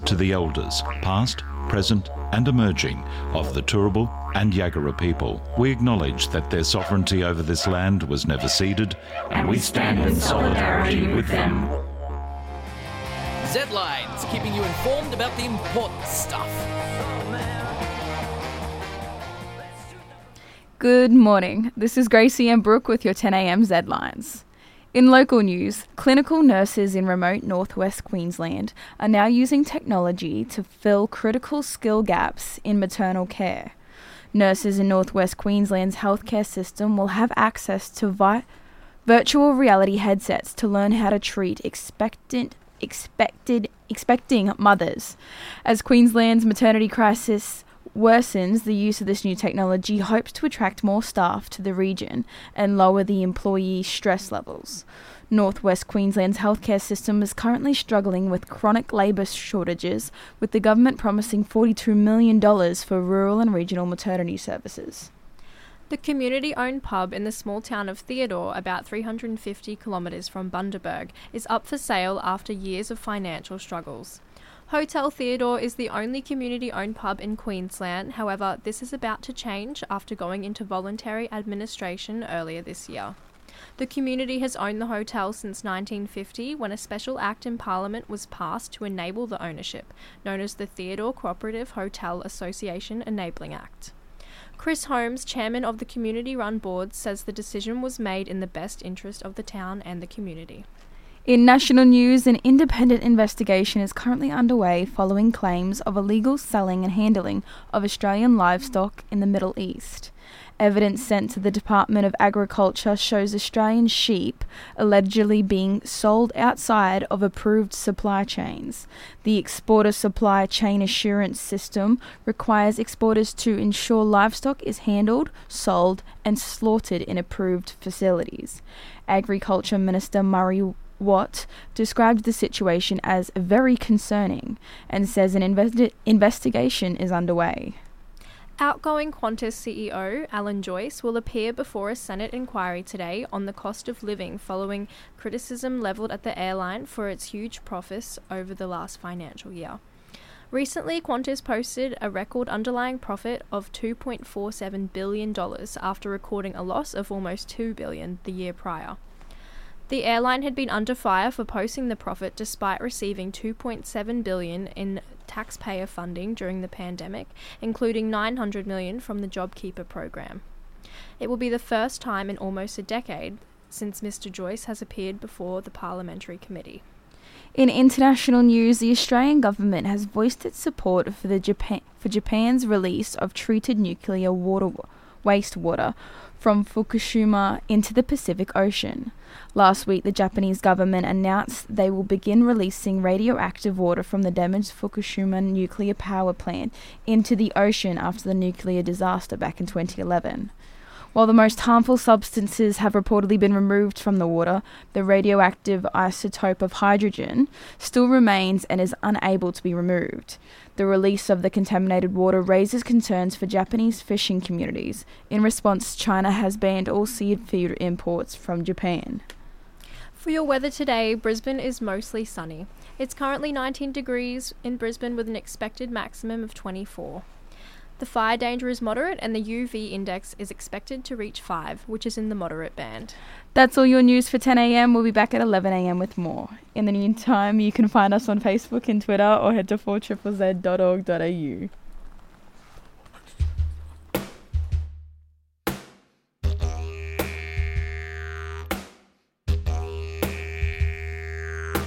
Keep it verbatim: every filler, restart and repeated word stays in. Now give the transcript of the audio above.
to the elders, past, present and emerging, of the Turrbal and Yagara people. We acknowledge that their sovereignty over this land was never ceded, and we stand in solidarity with them. Z-Lines, keeping you informed about the important stuff. Good morning. This is Gracie and Brooke with your ten a.m. Z-Lines. In local news, clinical nurses in remote northwest Queensland are now using technology to fill critical skill gaps in maternal care. Nurses in northwest Queensland's healthcare system will have access to vi- virtual reality headsets to learn how to treat expectant, expected, expecting mothers. As Queensland's maternity crisis worsens, the use of this new technology hopes to attract more staff to the region and lower the employee stress levels. Northwest Queensland's healthcare system is currently struggling with chronic labour shortages, with the government promising forty-two million dollars for rural and regional maternity services. The community-owned pub in the small town of Theodore, about three hundred fifty kilometres from Bundaberg, is up for sale after years of financial struggles. Hotel Theodore is the only community-owned pub in Queensland. However, this is about to change after going into voluntary administration earlier this year. The community has owned the hotel since nineteen fifty, when a special act in Parliament was passed to enable the ownership, known as the Theodore Cooperative Hotel Association Enabling Act. Chris Holmes, chairman of the community-run board, says the decision was made in the best interest of the town and the community. In national news, an independent investigation is currently underway following claims of illegal selling and handling of Australian livestock in the Middle East. Evidence sent to the Department of Agriculture shows Australian sheep allegedly being sold outside of approved supply chains. The Exporter Supply Chain Assurance System requires exporters to ensure livestock is handled, sold, and slaughtered in approved facilities. Agriculture Minister Murray Watt described the situation as very concerning and says an investi- investigation is underway. Outgoing Qantas C E O Alan Joyce will appear before a Senate inquiry today on the cost of living following criticism levelled at the airline for its huge profits over the last financial year. Recently, Qantas posted a record underlying profit of two point four seven billion dollars after recording a loss of almost two billion dollars the year prior. The airline had been under fire for posting the profit despite receiving two point seven billion dollars in taxpayer funding during the pandemic, including nine hundred million dollars from the JobKeeper program. It will be the first time in almost a decade since Mister Joyce has appeared before the Parliamentary Committee. In international news, the Australian government has voiced its support for the Japan for Japan's release of treated nuclear water wastewater from Fukushima into the Pacific Ocean. Last week, the Japanese government announced they will begin releasing radioactive water from the damaged Fukushima nuclear power plant into the ocean after the nuclear disaster back in twenty eleven. While the most harmful substances have reportedly been removed from the water, the radioactive isotope of hydrogen still remains and is unable to be removed. The release of the contaminated water raises concerns for Japanese fishing communities. In response, China has banned all seafood imports from Japan. For your weather today, Brisbane is mostly sunny. It's currently nineteen degrees in Brisbane with an expected maximum of twenty-four. The fire danger is moderate and the U V index is expected to reach five, which is in the moderate band. That's all your news for ten a.m. We'll be back at eleven a.m. with more. In the meantime, you can find us on Facebook and Twitter or head to four Z Z Z dot org dot a u.